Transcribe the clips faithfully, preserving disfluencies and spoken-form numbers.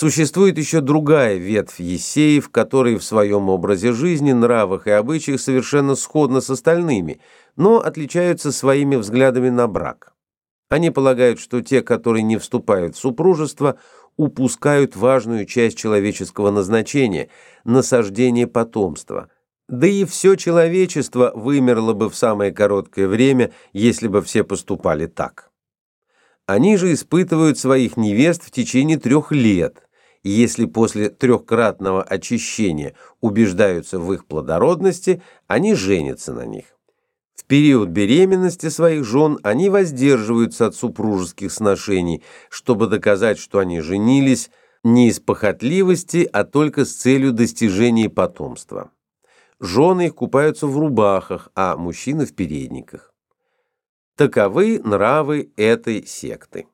Существует еще другая ветвь ессеев, которые в своем образе жизни, нравах и обычаях совершенно сходны с остальными, но отличаются своими взглядами на брак. Они полагают, что те, которые не вступают в супружество, упускают важную часть человеческого назначения – насаждение потомства. Да и все человечество вымерло бы в самое короткое время, если бы все поступали так. Они же испытывают своих невест в течение трех лет, и если после трехкратного очищения убеждаются в их плодородности, они женятся на них. В период беременности своих жен они воздерживаются от супружеских сношений, чтобы доказать, что они женились не из похотливости, а только с целью достижения потомства. Жены их купаются в рубахах, а мужчины в передниках. Таковы нравы этой секты.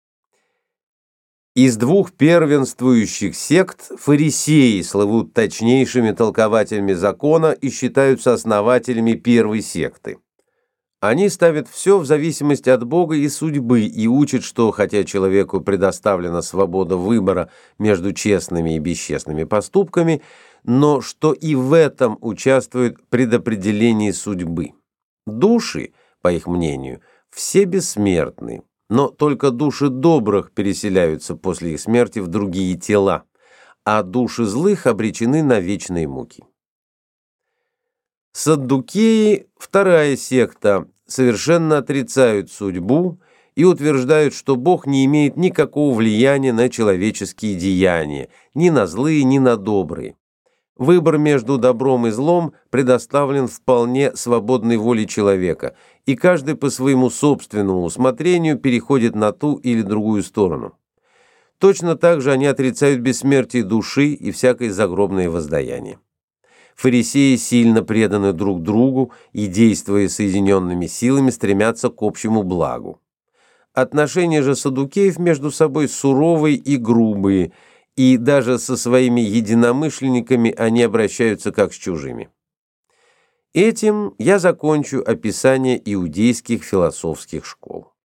Из двух первенствующих сект фарисеи слывут точнейшими толкователями закона и считаются основателями первой секты. Они ставят все в зависимости от Бога и судьбы и учат, что хотя человеку предоставлена свобода выбора между честными и бесчестными поступками, но что и в этом участвует предопределение судьбы. Души, по их мнению, все бессмертны, но только души добрых переселяются после их смерти в другие тела, а души злых обречены на вечные муки. Саддукеи, вторая секта, совершенно отрицают судьбу и утверждают, что Бог не имеет никакого влияния на человеческие деяния, ни на злые, ни на добрые. Выбор между добром и злом предоставлен вполне свободной воле человека, и каждый по своему собственному усмотрению переходит на ту или другую сторону. Точно так же они отрицают бессмертие души и всякое загробное воздаяние. Фарисеи сильно преданы друг другу и, действуя соединенными силами, стремятся к общему благу. Отношения же саддукеев между собой суровые и грубые, и даже со своими единомышленниками они обращаются как с чужими. Этим я закончу описание иудейских философских школ.